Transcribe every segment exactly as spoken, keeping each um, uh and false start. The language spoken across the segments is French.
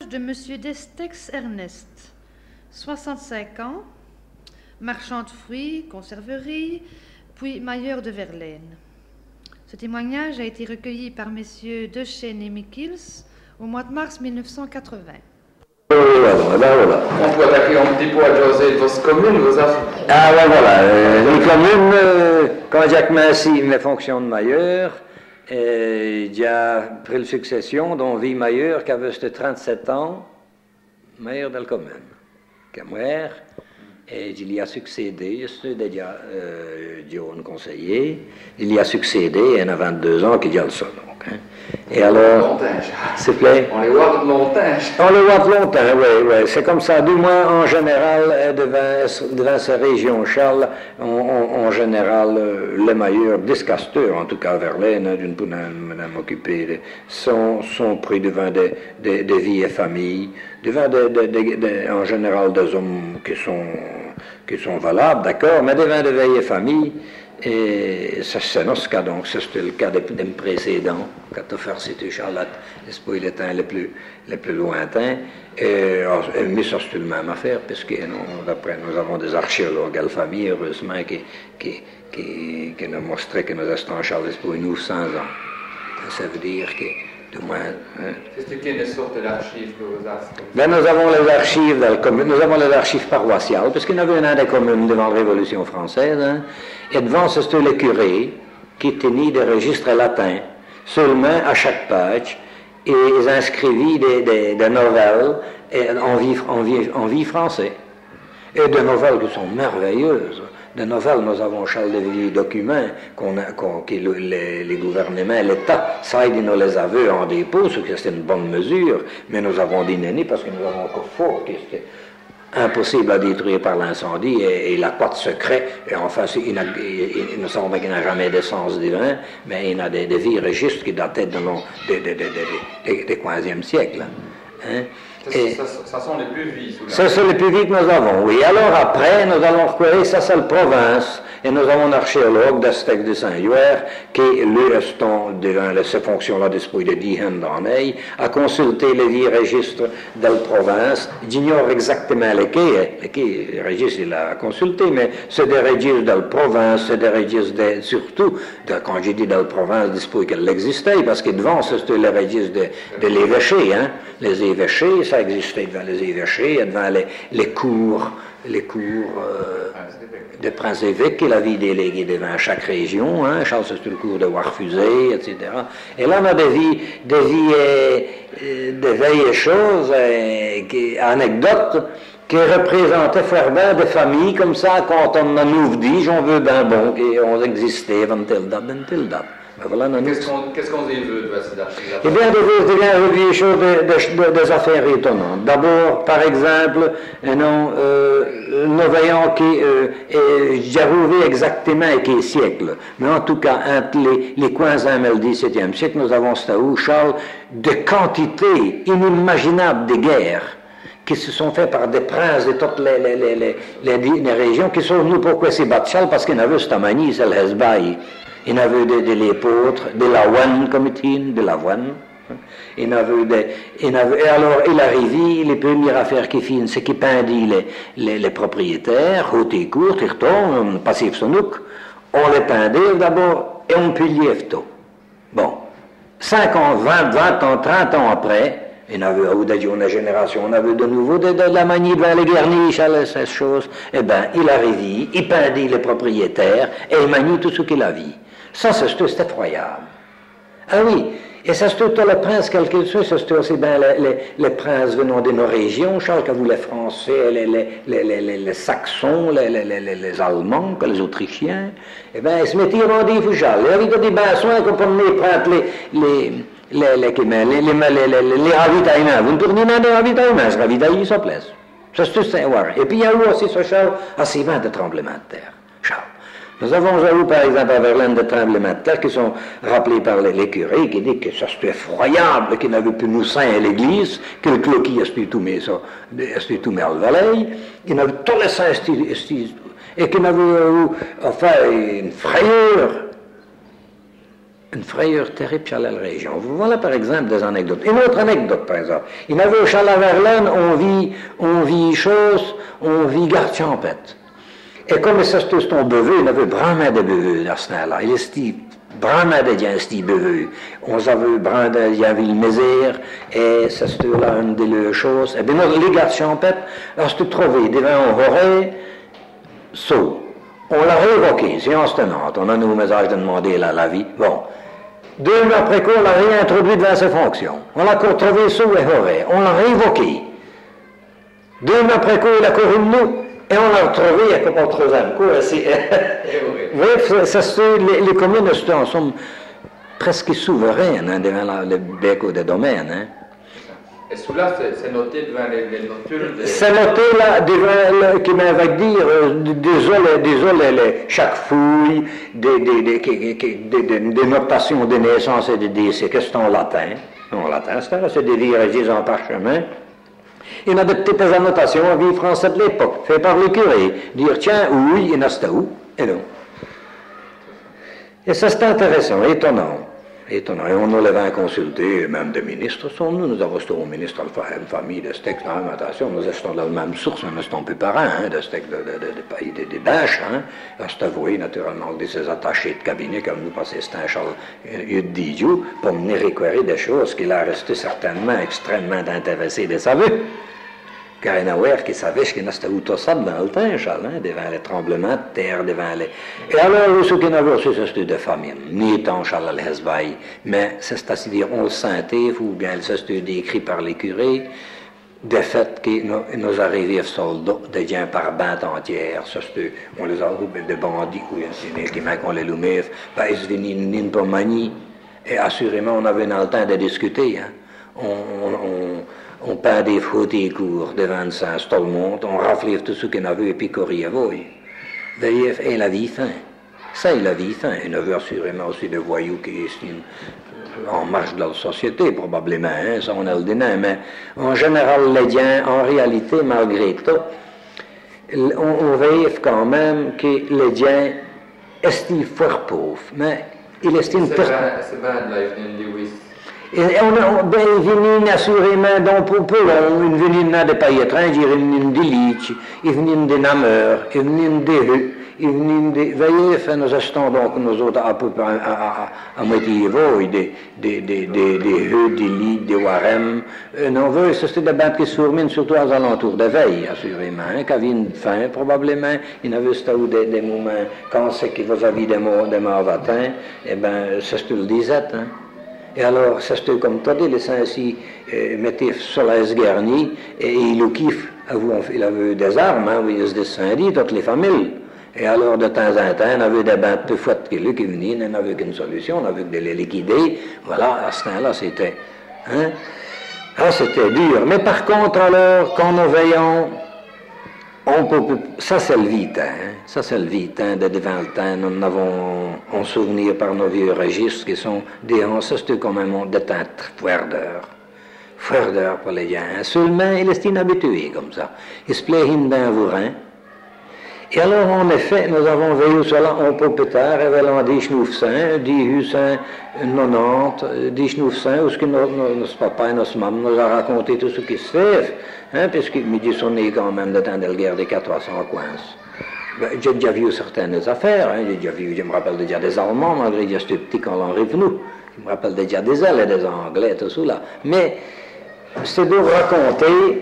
de M. Destex Ernest, soixante-cinq ans, marchand de fruits, conserverie, puis mailleur de Verlaine. Ce témoignage a été recueilli par messieurs Dechêne et Michels au mois de mars mille neuf cent quatre-vingts. Voilà, ben voilà. On peut attaquer un petit peu à José vos communes, vos affaires. Ah ben voilà, euh, les communes, euh, quand Jacques Massy mes fonctions de mailleur, euh, il a pris la succession dont vie mailleur qui avait trente-sept ans, maire de la commune. Camouer, et il y a succédé, c'est déjà euh, un conseiller, il y a succédé, il y en a vingt-deux ans qui dit ça donc. Hein. Et alors, s'il vous plaît. On les voit tout longtemps. On les voit longtemps, oui, oui. C'est comme ça. Du moins, en général, devant, devant ces régions, Charles, on, on, en général, les meilleurs discasteurs, en tout cas Verlaine, d'une madame occupée, sont, sont pris devant des, des, des vieilles familles, devant des, des, des, des, en général des hommes qui sont, qui sont valables, d'accord, mais devant des vieilles familles. Et ça, c'est notre cas, donc, c'était le cas des, des précédents, quand on fait c'était Charlotte, l'espoir les temps les plus, les plus lointains. Et, mais ça, c'est la même affaire, puisque nous, après, nous avons des archéologues à la famille, heureusement, qui, qui, qui, qui nous montraient que nous restons en Charles l'espoir nous cent ans. Ça veut dire que, du moins. Hein, c'est quelle sorte d'archives que vous avez? Ben, nous avons les archives, nous avons les archives paroissiales, parce qu'il y en avait une des communes devant la Révolution française, hein, et devant, c'était le curé qui tenait des registres latins, seulement à chaque page, et ils inscrivaient des, des, des nouvelles en vie, en, vie, en vie français. Et des nouvelles qui sont merveilleuses. Des nouvelles, nous avons, Charles, des vieux documents qu'on a, qu'on, que le, les, les gouvernements, l'État, ça aide nous les aveux en dépôt, ce qui c'est une bonne mesure, mais nous avons des nénés parce que nous avons encore fort, qui était impossible à détruire par l'incendie, et, et la quête secret, et enfin, il, a, il, il, nous savons qu'il n'a jamais d'essence divin, mais il a des, des vieux registres qui dataient de des de, de, de, de, de, quinzième siècle. Hein? Et ça, ça, ça sont les plus vies. Ça, c'est les plus vies que nous avons, oui. Alors après, nous allons recourir, ça c'est la province, et nous avons un archéologue d'Aztèque de Saint-Hubert, qui, lui, restant devant ces fonctions-là d'esprit de dix ans d'année, a consulté les vieux registres de la province. J'ignore exactement lesquels, lesquels registres il a consulté, mais c'est des registres de la province, c'est des registres, de, surtout, de, quand j'ai dit de la province, d'esprit qu'elle existait, parce que devant, c'était les registres de, de l'évêché, hein. Les évêchés, ça existait devant les évêchés, devant les, les cours, les cours euh, de princes-évêques qu'il avait délégués devant chaque région, hein. Charles, c'était le cours de Warfusé, et cetera. Et là, on a des vies, des vies, euh, des vieilles choses, euh, qui, anecdotes, qui représentaient fort bien des familles comme ça, quand on nous dit, j'en veux ben bon, et on existait, avant telle date, avant telle date. Voilà, qu'est-ce qu'on qu qu veut de ces archives? Eh bien, de des choses, de, de, des affaires étonnantes. D'abord, par exemple, non, euh, nous voyons que euh, j'ai trouvé exactement à quel siècle, mais en tout cas, entre les, les quinzième et le dix-septième siècle, nous avons, c'est où, Charles, de quantités inimaginables de guerres qui se sont faits par des princes de toutes les, les, les, les, les, les régions, qui sont venus pourquoi ces battre Charles, parce qu'ils avaient cette manie, c'est le Hezbaï. Il y avait de, de l'épeautre, de l'avoine, comme il dit, de l'avoine. Il y avait des, il y avait, et alors, il arrivait, les premières affaires qu'il fit, c'est qu'il peindit les, les, les propriétaires, haute et courte, ils retournent, passif sonouk, on les peindait d'abord, et on piliait tout. Bon, cinq ans, vingt, vingt ans, trente ans après, il y avait, ou d'une génération, on avait de nouveau de, de, de la manie devant les guerniches, ces choses, eh bien, il arrivait, il peindit les propriétaires, et il manie tout ce qu'il avait. Ça, c'est effroyable. Ah oui, et ça, c'est tout le prince, quel qu'il soit, c'est aussi bien les, les, les princes venant de nos régions, Charles, que vous, les Français, les, les, les, les, les, les Saxons, les, les, les, les Allemands, que les Autrichiens, eh bien, ils se mettaient en rendez-vous, Charles. Il y avait des bains soins qu'on pouvait prendre les, les, les, les, les, les, les, les, les ravitaillements. Vous ne tournez pas des ravitaillements, se ravitailler sur place. Ça, c'est tout ça. Et puis, il y a eu aussi, ce Charles, assez vingt de tremblements de terre, Charles. Nous avons eu, par exemple, à Verlaine, des tremblements de terre qui sont rappelés par les, les curés, qui disent que ça c'était effroyable, qu'ils n'avaient plus nous saints à l'église, que le cloquis a tout mis ça, a tout mis à le vallée, qu'ils n'avaient tous les saints, et qu'ils n'avaient eu, enfin, une frayeur. une frayeur terrible sur la région. Voilà par exemple des anecdotes. Une autre anecdote par exemple. Il y avait au Chalaverlaine, on vit, on vit chose, on vit garde champêtre. Et comme ça se ton beveux, il y avait vraiment des beveux dans ce temps-là. Il est vraiment des gens qui beveux. On avait vraiment il y avait le misère, et ça se là une des leurs choses. Et bien, les gardes champêtres, lorsque tu trouvais devant un horaire, saut. On l'a révoqué, séance tenante. On a nos messages de demander là, la vie. Bon. Deux mois après quoi, on l'a réintroduit devant ses fonctions. On l'a retrouvé sous et horaire. On l'a révoqué. Deux mois après quoi, il a couru de nous. Et on l'a retrouvé à pas troisième cours. Bref, ça, ça, les, les communes sont presque souveraines hein, devant la, le bec des domaines. Hein. Et sous là, c'est noté devant les, les notules des... C'est noté là, devant, le, qui m'avait dire, euh, désolé, désolé, les, chaque fouille, des, des, des, des, des, des, des notations de naissance et de décès, qu'est-ce en latin? En latin, c'est des virages en parchemin. Il y a des petites annotations en vie française de l'époque, fait par le curé. Dire, tiens, oui, il y en a où, et non. Et ça, c'est intéressant, étonnant. Étonnant. Et on allait à consulter, même des ministres sont nous. Nous avons au ministre une famille de steaks d'alimentation. Nous sommes dans la même source, nous sommes peu parents, hein, de steaks de, de, de, de pays, de, de bâches. Hein. C'est avoué, naturellement, de ces attachés de cabinet, comme nous passons, c'est un Charles Didiou, pour venir récupérer des choses qu'il a resté certainement extrêmement intéressé de savoir. Car il y en a qui savaient qu'il y a tout ça dans le temps, Charles, hein, devant les tremblements de terre, devant les... Et alors, ceux qui n'avaient reçu, c'est de famine, ni étant Charles Al-Hezbaï, mais c'est à dire, on le sentait, ou bien c'est décrit par les curés, des faits qui nous, nous arrivaient soldats, des gens par bande entière, c'est on les a roulés de bandits, ou qui m'a qu'on les lumait, ben, ils venaient une pomanie, et assurément, on avait dans le temps de discuter, hein. on... on, on On peint des fauteuils courts devant ça, tout le monde, on raflève tout ce qu'on a vu et puis courir à vous. Veillez, et la vie fin. Ça, il a vie fin. Il a vu assurément aussi des voyous qui estiment en marche de la société, probablement, hein, ça on a le dénain, mais en général, les gens, en réalité, malgré tout, on, on veille quand même que les gens estiment fort pauvres, mais ils estiment... C'est bien de la Lewis. Et on a ben, venir assurément dans pour peu long, une venir des pays étrangers, une venir des liches, une venir des nameurs, une venir des rues, une venir des... Voyez, enfin, nous achetons donc nous autres à peu près à, à, à moitié voix, des, des, des, des, des rues, des lits, des warems. Euh, non, veut, c'est des bandes qui surminent surtout aux alentours de veille, assurément, hein, qui viennent fin, probablement. Il y en avait des, des moments, quand c'est que vous avez des morts, des morts vatins, eh bien, c'est ce que tu le disais, hein. Et alors, ça c'était comme toi, les saints ici euh, mettaient sur la esgarnie et il au kiff, il avait des armes, hein, il se descendit, toutes les familles. Et alors, de temps en temps, on avait des bandes de fouettes qui venaient, on n'avait qu'une solution, on avait que de les liquider. Voilà, à ce temps-là, c'était. Hein, ah, c'était dur. Mais par contre, alors, quand nous veillons, on peut, ça c'est le vitin, hein, ça c'est le vitin de devant le temps, nous en avons en souvenir par nos vieux registres qui sont des ancêtres comme un monde de temps fouerdeur, fouerdeur pour les gens. Hein. Seulement, il est inhabitué comme ça. Il se plaît d'un vourin. Et alors, en effet, nous avons veillé cela un peu plus tard, révélant des chenoufsins, des hussins nonante, des chenoufsins, où ce que notre papa et notre maman nous a raconté tout ce qui se fait, hein, puisqu'ils me disent qu'on est quand même de temps de la guerre des quatre cents coins. Ben, j'ai déjà vu certaines affaires, hein, j'ai déjà vu, je me rappelle déjà des Allemands, malgré que j'étais petit quand on arrive nous, je me rappelle déjà des ailes et des Anglais, tout cela. Mais c'est de raconter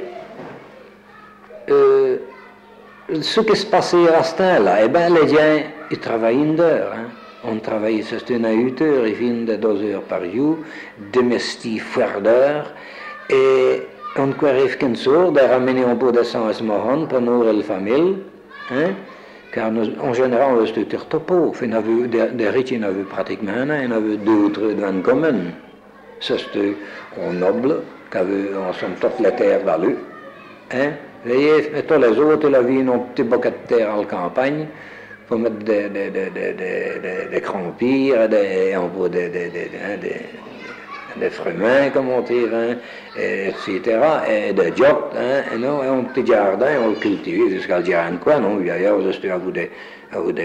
euh, ce qui se passait à ce temps-là. Eh bien, les gens, ils travaillent une heure. Hein. On travaille, c'est une à huit heures, ils viennent de deux heures par jour, domestique fouerdeur, et on ne arrive qu'une sorte de ramener un peu de sang à ce moment pour nourrir la famille, hein, car nous, en général, on reste tout pauvre. Il y en avait des, des riches, il y en avait pratiquement un, il y en avait deux ou trois dans une commune. C'était un noble, qui avait ensemble toute la terre dans l'eau, hein. Et tous les autres, ils avaient un petit boquet de terre en campagne pour mettre des, des, des, des, des, des crampires, des, des, des, des, des fruits, comme on dit, hein, et cetera, et des jottes, hein, et non, et un petit jardin, on le cultivait jusqu'à le jardin, quoi, non, d'ailleurs, c'était à vous des, à vous des,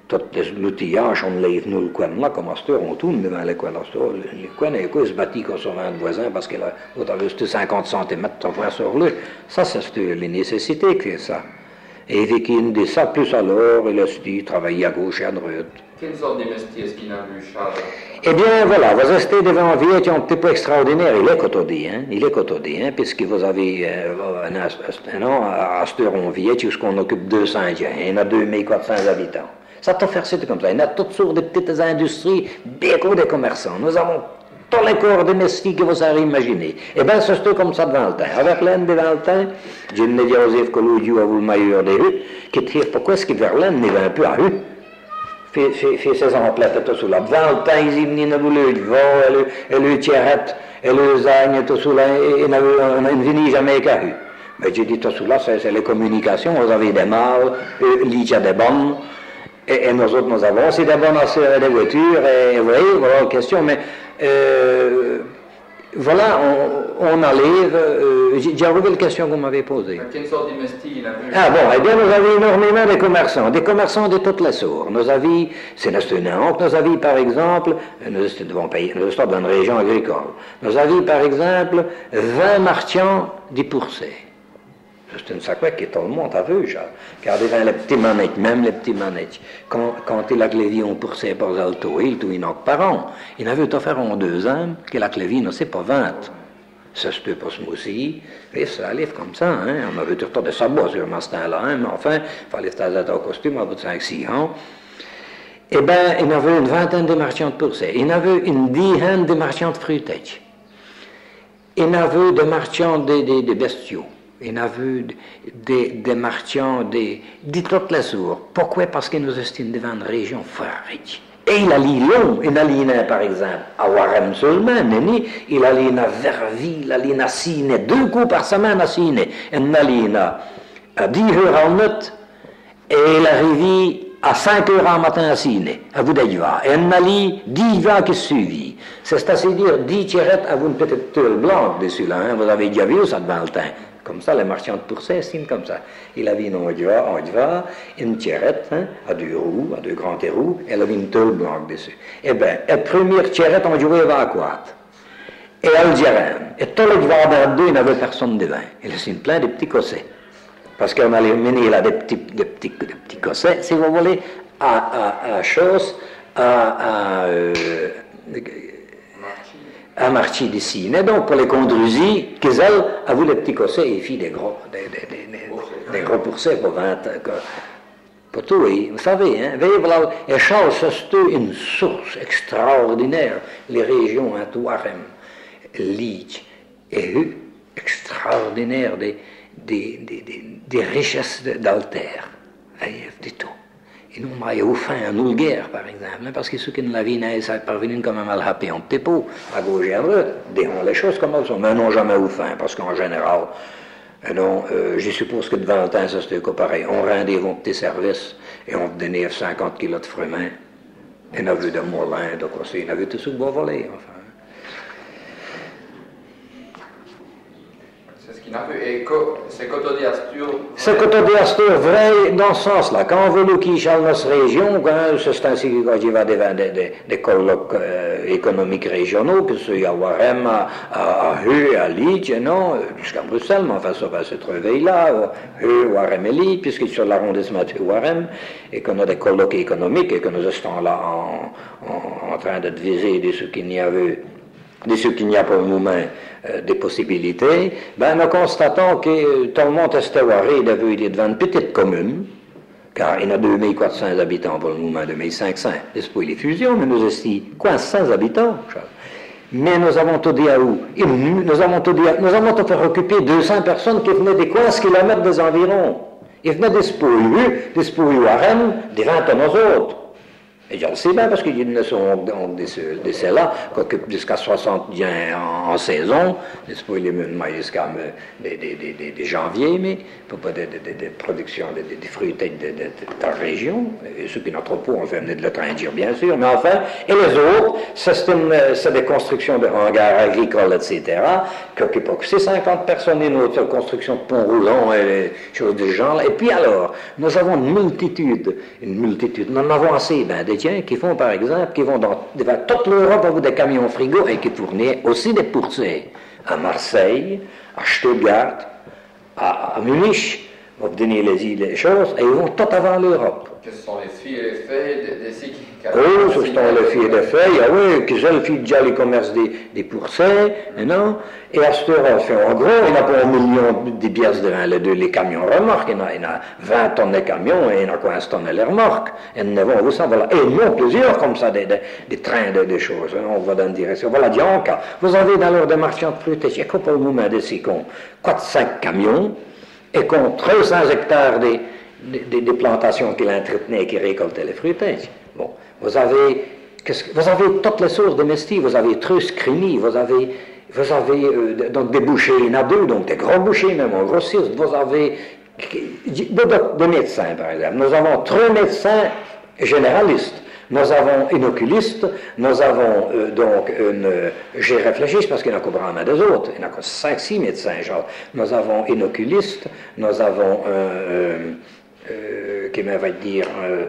tout l'outillage, on lève nous le coin là, comme à ce on tourne devant les coins là, le coin est quoi, se bâtit comme sur un voisin parce qu'il a juste cinquante centimètres de faire sur lui. Ça, c'est les nécessités qui fait ça. Et avec une de ça, plus alors, il a dit travailler à gauche et à droite. Quelle sorte de métier est-ce qu'il a vu, Charles? Eh bien, voilà, vous restez devant un vieux qui est un petit peu extraordinaire. Il est cotodé, hein, il est cotodé, hein, puisque vous avez euh, un, un an, à ce un vieux, puisqu'on occupe deux cents Indiens, il y en a deux mille quatre cents habitants. Ça t'a fait c'est comme ça. Il y a toutes sortes de petites industries, beaucoup de commerçants. Nous avons tous les corps domestiques que vous savez imaginer. Eh bien, c'est comme ça devant le temps. Avec l'un devant le temps, je ne dis Joseph Colodiou à vous le meilleur des rues, qui tire pourquoi est-ce que Verlaine n'est un peu à rue. Fait, fait, fait ses emplettes tout sous là. Devant le temps, ils y venaient nous le vent, et le tirette, et le zagne, tout sous là, et on ne venait jamais qu'à rue. Mais je dis tout sous là, c'est les communications. Vous avez des mâles, il y a des bonnes. Et, et nous autres, nous avons aussi des bonnes des voitures, et vous voyez, voilà la question, mais euh, voilà, on, on arrive, euh, j'ai revu la question que vous m'avez posée. Quelle sorte de métier il a vu? Ah bon, eh bien, nous avions énormément de commerçants, des commerçants de toutes les sortes. Nous avions, c'est notre nom, nous avions par exemple, nous devons payer, nous sommes dans une région agricole, nous avions par exemple vingt marchands du Pourcé. C'est une sacrée qui tout le monde a vu, genre. Car devant les petits manettes, même les petits manettes, quand, quand il a clévi on poussait par alto, il tout une par an. Il avait tout faire en deux ans, que la clévi ne sait pas vingt. Ça se peut pas ce moussi, et ça allait comme ça, hein. On avait tout le temps des sabots sur ce temps-là, hein, mais enfin, il fallait estar au costume à bout de cinq six ans. Eh bien, il y avait une vingtaine de marchands de poussées, il y avait une dizaine de marchands de fruitages, il y avait des marchands de, de, de bestiaux. Il y a vu des, des marchands de, de toutes les sources. Pourquoi? Parce que nous sommes devant une région fort riche. Et il a l'îlon, il a l'îlon par exemple, à Warem seulement, il a l'îlon à Verville, il a l'îlon à Sine, deux coups par semaine à Sine. Il a l'îlon à dix heures en note, et il arrive à cinq heures en matin à Sine, à Voudaïva. Et il a l'îlon dix heures qui suivent. C'est à dire dix tirettes à une petite toile blanche dessus là, hein. Vous avez déjà vu ça devant le temps. Comme ça, les marchands de Pourcé, c'est comme ça. Il avait une Odva, une tirette, hein, à deux roues, à deux grands roues, et elle avait une tôle blanche dessus. Eh bien, la première tirette, on jouait à quoi? Et elle dirait, et tout le vendeur deux, il n'avait personne devant. Il avait plein de petits cossets. Parce qu'on allait mener là des petits, des petits, des petits cossets, si vous voulez, à, à, à chose, à, à euh, à Marchi de Sine. Et donc, pour les condrusis, qu'ils a vu les petits cossets et fit des gros, des, des, des, des, des gros pourcets pour vingt, pour tout, oui. Vous savez, hein, veillez, voilà, et Charles, c'est une source extraordinaire, les régions, hein, Touarem, Ligue, et eux, extraordinaire des, des, des, des, des richesses d'Alter. Voyez, du tout. Et nous, on a au fin, à nous, guerre, par exemple, parce que ceux qui ne la vie n'est pas parvenus quand même à le happer en petit pot, à gauche et à droite, déhons les choses comme elles sont, mais non jamais au fin, parce qu'en général, non, euh, je suppose que devant le temps, ça c'était pareil, on rendait vos petits services, et on donnait cinquante kilos de fruits, et on a vu de moulins, de quoi c'est, on a vu tout ce que vous voulez, enfin. Et c'est Cotodé Astur. C'est Cotodé Astur vrai dans ce sens-là. Quand on veut nous quitter dans notre région, c'est ainsi que quand il va devant des, des, des colloques euh, économiques régionaux, que ce soit à Warem, à, à, à Hu, à Liege, non, jusqu'à Bruxelles, mais enfin ça va se trouver là, Hu, Warem et Liege, puisque sur l'arrondissement de Warem, et qu'on a des colloques économiques, et que nous sommes là en, en, en train de viser de ce qu'il n'y avait. De ce qu'il n'y a pour le moment euh, des possibilités, ben nous constatons que euh, tout le monde est waré de devant une petite commune, car il y a deux mille quatre cents habitants pour le moment, deux mille cinq cents, c'est pour les fusions, mais nous estimons quoi, cent habitants, Charles. Mais nous avons tout dit à où? Nous avons tout dit à, nous avons tout fait occuper deux cents personnes qui venaient des quinze kilomètres des environs. Ils venaient d'Espouillou, d'Espouillou à Rennes, des vingt à nous autres. Et je le sais bien parce qu'ils ne sont de là, quoique jusqu'à soixante en, en saison, c'est pas les mêmes jusqu'à des, des, des, des janvier, mais pas des, des, des productions, des, des fruits de, de, de, de la région. Et ceux qui n'ont trop pour, on fait venir de le train dire, bien sûr, mais enfin, et les autres, c'est des constructions de hangars agricoles, et cetera, qui occupent aussi cinquante personnes, une autre construction de ponts roulants et des choses de ce genre. Et puis alors, nous avons une multitude, une multitude, nous en avons assez, ben, des tiens qui font par exemple, qui vont dans, dans toute l'Europe avec des camions frigo et qui fournissent aussi des pourcées à Marseille, à Stuttgart, à, à Munich, vous donner les îles, les choses, et ils vont tout avant l'Europe. Que ce sont les filles et les feuilles des sites qui... Oui, ce sont les filles et les feuilles, ah oui, qui ont fait déjà les commerces des, des pourcets, et non, et à ce moment en gros, il n'y a pas un million de pièces de vin, les, les camions remorques, il y, a, il y a vingt tonnes de camions, et il y en a quinze tonnes les remorques, et nous avons ça, voilà, et non plusieurs comme ça, des, des, des trains, des, des choses, on va dans une direction, voilà, Dianca, vous avez dans l'heure des marchands de fruits, il y a qu'au moment de ces cons, quatre cinq camions, et qu'on trois cents hectares des, des, des plantations qu'il entretenait et qui récoltaient les fruitages. Bon, vous avez, vous avez toutes les sources domestiques, vous avez trus, crimi, vous avez, vous avez euh, donc des bouchers, il y en a deux, donc des gros bouchers même, en grossiste, vous avez des, des médecins par exemple. Nous avons trois médecins généralistes. Nous avons une oculiste, nous avons euh, donc une... Euh, j'ai réfléchi parce qu'il y en a qu'au bras des autres, il y en a que cinq six médecins, genre. Nous avons une oculiste, nous avons un... Euh, euh, qui va dire... Euh,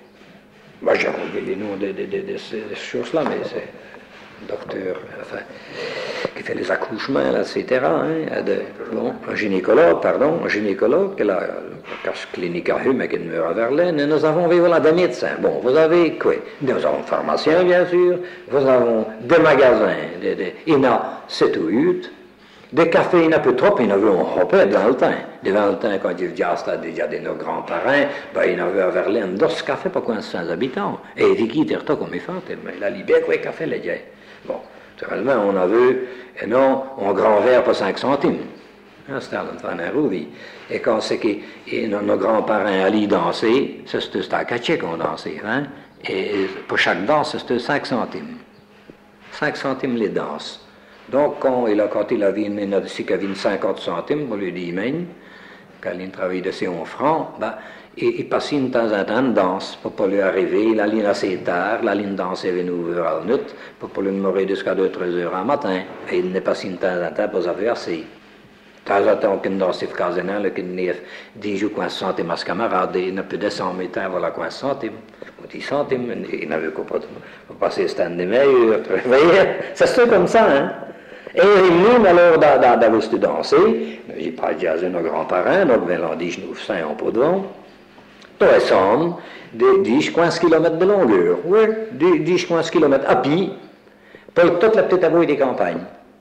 moi j'ai oublié les noms de, de, de, de ces choses-là, mais c'est un docteur, enfin, qui fait les accouchements, là, et cetera. Hein, de, bon, un gynécologue, pardon, un gynécologue, qui a la cache clinique à Hume, qui demeure à Verlaine, et nous avons, voilà, des médecins. Bon, vous avez quoi? Nous avons des pharmaciens, bien sûr, vous avons des magasins, des, des, il y en a sept ou huit, des cafés, il y en a peu trop, il y en avait un peu dans le temps. Dans le temps, quand il y a déjà de nos grands-parents, ben, il y en avait à Verlaine, deux cafés pour quinze cents habitants. Et il dit, il comme il fait, mais il a libéré quoi, café, les gars. Bon, naturellement, on a vu, et non, un grand verre pour cinq centimes. C'était un rouvi. Et quand c'est que et nos, nos grands-parents allaient danser, c'était à Caché qu'on dansait, hein? Et pour chaque danse, c'était cinq centimes. cinq centimes les danses. Donc, quand il a, quand il a vu une ici qui avait cinquante centimes, on lui dit, même, quand il travaille de ses francs, ben, il, il passait de temps en temps une danse pour pas lui arriver. La ligne assez tard, la ligne danse est venue vers la nuit, pour pas lui mourir jusqu'à deux trois heures en matin. Et il n'est passé de temps en temps pour avoir assez. De temps en temps, on danse au casinal, qu'il n'y a dix ou quinze centimes à ce camarade, il n'a plus de cent mètres, voilà quinze centimes, ou dix centimes, il n'avait qu'à pas passer stand de meilleur. Vous voyez, ça se fait comme ça, hein. Et nous, alors, d'avoir ce danser, j'ai pas déjà nos grands-parents, donc, ben, l'on dit, nous, saint en pot de vent, tout ensemble, de dix à quinze kilomètres de longueur, oui, dix à quinze kilomètres à pied, pour toute la petite abouille des campagnes.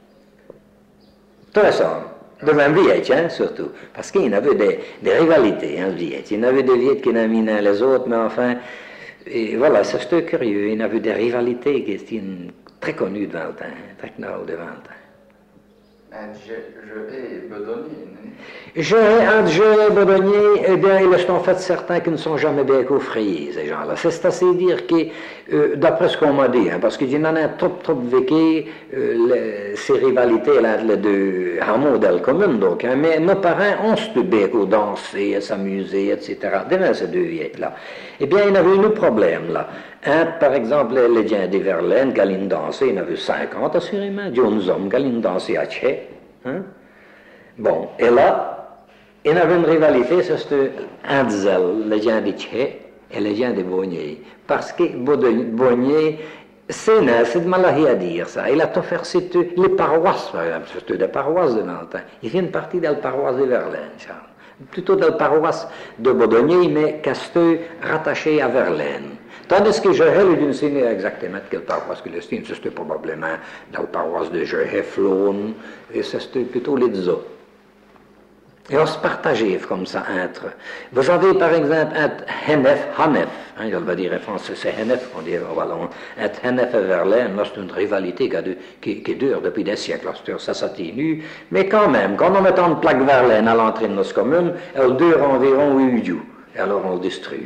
Tout ensemble. De même vieilles, hein, surtout. Parce qu'il y en avait des, des rivalités, hein, vieilles. Il y en avait des vieilles qui n'avaient les autres, mais enfin, et voilà, ça c'était curieux. Il y en avait des rivalités qui étaient très connues devant le temps, très connues devant le temps. Je, je hais Bedonnier. Je hais entre je et Bedonnier, eh bien, ils sont en fait certains qui ne sont jamais bien coffrés, ces gens-là. C'est assez dire que, euh, d'après ce qu'on m'a dit, hein, parce qu'il y en a trop, trop vécu, euh, ces rivalités là, les deux en modèle commun, donc, hein, mais nos parents ont ce bien qu'au danser, à s'amuser, et cetera. Devant ces deux vieilles-là. Eh bien, il y avait un problème, là. Un, par exemple, les gens de Verlaine, qui allaient danser, il y en avait cinquante, assurément, des hommes qui allaient danser à Tché. Hein? Bon, et là, il y avait une rivalité, c'était Anzel, les gens de Tché et les gens de Bonnier. Parce que Bonnier, c'est c'est de malahi à dire ça. Il a tout fait, c'était les paroisses, par exemple, c'était des paroisses de Nantin. Il fait une partie de la paroisse de Verlaine, Charles. Plutôt de la paroisse de Bodonier, mais Casteux rattaché à Verlaine. Tandis que Jehé, lui, ne sait exactement de quelle paroisse que c'était, c'était probablement dans la paroisse de Jehé, Flône, et c'était plutôt les deux autres. Et on se partageait comme ça entre. Vous avez par exemple entre Hennef, Hanef, hein, je vais dire en français, c'est Hennef, on dit en wallon, entre Hennef et Verlaine, là c'est une rivalité qui, de, qui, qui dure depuis des siècles, ça s'atténue, mais quand même, quand on met une plaque Verlaine à l'entrée de notre commune, elle dure environ huit jours, et alors on le détruit.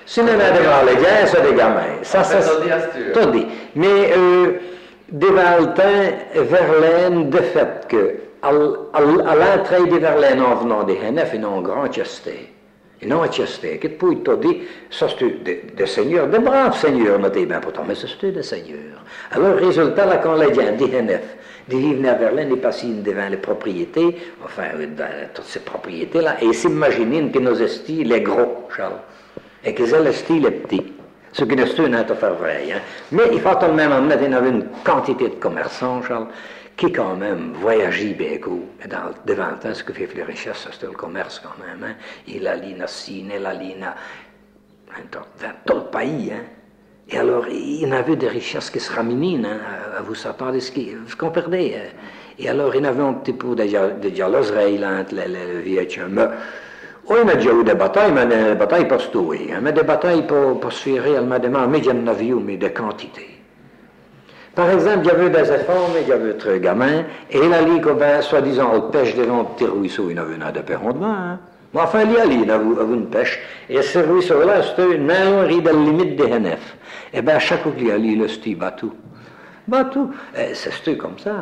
Si nous avons devant les gars, c'est des gamins. Ça, ça, c'est tout dit. Mais euh, des Valtins, Verlaine, de fait que à, à, à l'entrée de Verlaine en venant des Hennef, ils ont un grand chesté. Ils ont un chesté. Qu'est-ce que tu dit? Ça, c'est des, des seigneurs, des braves seigneurs, notez bien pourtant, mais c'est des seigneurs. Alors, résultat, là, quand les gens des Hennef, ils venaient à Verlaine, ils passaient devant les propriétés, enfin, toutes ces propriétés-là, et ils s'imaginaient que nos estis, les gros, Charles, et que les estis, les petits. Ce qui n'est pas faire vrai. Hein. Mais il faut tout de même emmener, il y avait une quantité de commerçants, Charles, qui quand même voyageaient beaucoup. Mais dans, devant le temps, ce qui fait les richesses, c'est le commerce quand même. Hein. Il a l'ina Sine, il a l'ina dans, dans tout le pays. Hein. Et alors, il y en avait des richesses qui se raminent, hein, à vous s'attendre, vous comprenez. Hein. Et alors, il y avait un petit peu de, de jalouserie entre les, les vieux mais oh, il y a déjà eu des batailles, mais des batailles pas se tuer. Hein, mais des batailles pour, pour se faire réellement des mais il y en avait eu, mais de quantité. Par exemple, il y avait des efforts, mais il y avait d'autres gamins, et il allait, comme ben, soi-disant, on pêche devant un petit ruisseau, il y avait un de perron de main. Hein. Mais enfin, il y allait, il avait une pêche, et ce ruisseau-là, c'était une main de la limite des Hennef. Et bien, à chaque fois qu'il y allait, il c'était bateau. Bateau, c'était comme ça.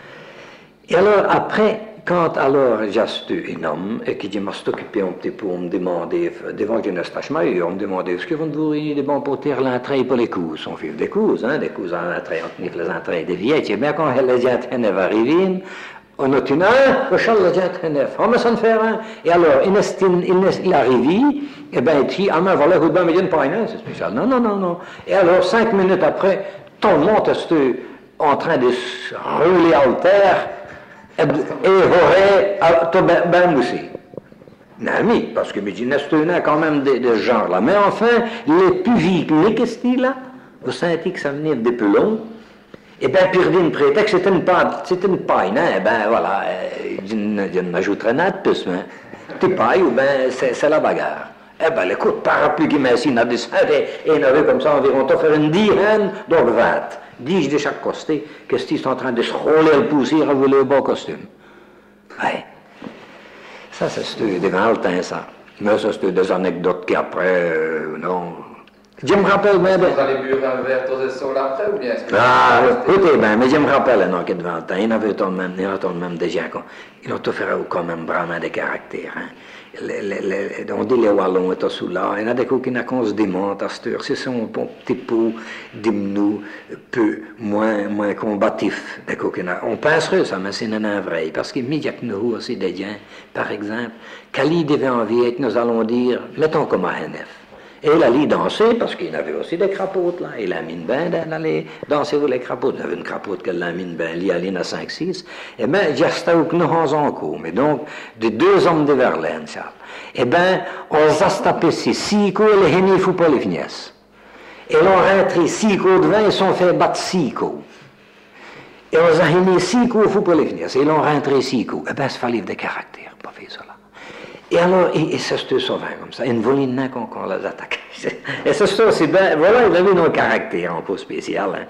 Et alors, après, quand alors j'ai un homme et qui m'a occupé un petit peu, on me demandait, devant que je ne sache pas, on me demandait, est-ce que vous vous réunissez des bons pour tirer l'entrée pour les coups? On fait des coups, hein, des coups en entrée, on tenait les entrées des vieilles. Et bien, quand les gens arrivent, on a dit, ah, le châle de gens on me s'en faire un. Et alors, il arrive, et bien, il dit, ah, mais voilà, vous devez me dire pas une, c'est spécial. Non, non, non, non. Et alors, cinq minutes après, tout le monde est en train de se rouler à terre. Et aurait ben, ben moussé. Nami, parce que me dit, n'est-ce quand même de, de ce genre-là. Mais enfin, les plus vieux, qu'est-ce qu'il là? Vous sentez que ça venait des peu long? Et bien, puis une prétexte, c'était une paille, c'était une paille, hein? Ben voilà, je n'ajouterai rien de plus, hein? T'es paille ou ben c'est la bagarre. Eh ben, les coups de parapluie qui m'a ici, il y en a des cent, et il y en avait comme ça environ, t'as fait une dizaine, donc vingt. Dix de chaque côté, qu'est-ce qu'ils sont en train de se rouler le poussière à voler le bon costume. Ouais. Ça, c'est des Valtins, ça. Mais ça, c'est des anecdotes qui après, euh, non. Je me rappelle bien de... Vous allez burer un verre tous les soirs après, ou bien est-ce que... Ah, écoutez bien, mais je me rappelle un enquête de Valtins. Il y en avait tout de même, il y en avait tout de même des gens, ils ont tout fait quand même vraiment des caractères, hein. Les, les, les, on dit les Wallons étaient sous là, il y en a des coups qui se démontent à cette heure, c'est son petit peu d'hymne, peu moins, moins combatif. Des coups qui on penserait ça, mais c'est un vrai, parce qu'immédiatement aussi des gens, par exemple, qu'Ali devait envier, nous allons dire, mettons comme à Hennef. Et il allait danser, parce qu'il y avait aussi des crapautes, là. Il a mis une bain d'aller danser avec les crapautes. Il y avait une crapaute qu'elle a mis une bain, il y allait à cinq six. Et bien, il y a ça en cours. Mais donc, de deux hommes de Verlaine, ça. Et bien, on s'est tapé six coups, et les hennis ne font pas les vignesses. Et l'on rentré six coups de vin, ils sont fait battre six coups. Et on a hennis six coups, il ne faut pas les vignesses. Et l'on rentré six coups. Et bien, ça fallait des caractères, pas faire ça là. Et alors, et, et ça se sauvait comme ça, une voline qu'on qu les attaque. Et ça se aussi bien, voilà, il avait un caractère un peu spécial. Hein.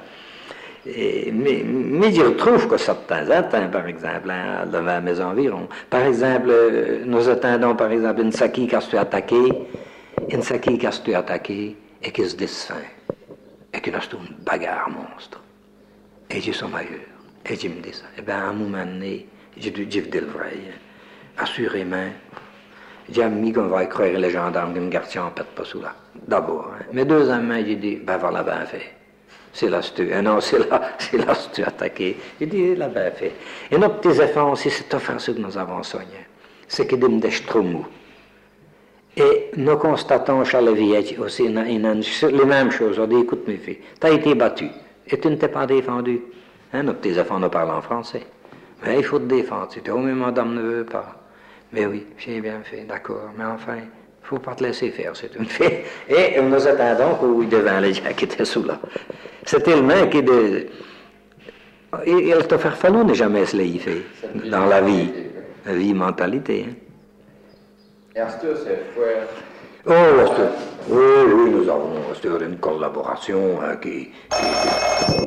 Et, mais, mais je retrouve que ça de temps en temps, par exemple, hein, devant mes environs. Par exemple, nous attendons, par exemple, une saki qui a été attaquée, une saki qui a été attaquée et qui se descend. Et qui a eu une bagarre monstre. Et je suis meilleur. Et je me dis ça. Et bien, à un moment donné, j'ai dû dire le vrai. Assurément, j'ai mis qu'on va croire les gendarmes qui me gardent en pète pas sous là. D'abord. Hein. Mais deuxièmement, j'ai dit, ben voilà, ben fait. C'est là que tu... Non, c'est là, c'est là que tu as attaqué. J'ai dit, là, ben fait. Et nos petits efforts aussi, c'est offensif que nous avons soigné. C'est qu'ils me disent trop mou. Et nous constatons chez les vieilles aussi une, une, les mêmes choses. On dit, écoute mes filles, tu as été battu et tu ne t'es pas défendu. Hein, nos petits enfants nous parlent en français. Mais il faut te défendre. Tu dis, oh, mais madame ne veut pas. Mais oui, j'ai bien fait, d'accord. Mais enfin, il ne faut pas te laisser faire, c'est une fait. Et nous attendons que devant les gens qui étaient sous là. C'est tellement que de... Il te faire falloir ne jamais se laisser faire dans la vie. La vie mentalité. Hein. Et à ce c'est frère. Oh, oui, oui, nous avons une collaboration hein, qui... qui...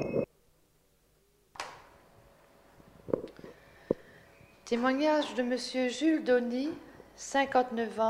Témoignage de M. Jules Donny, cinquante-neuf ans.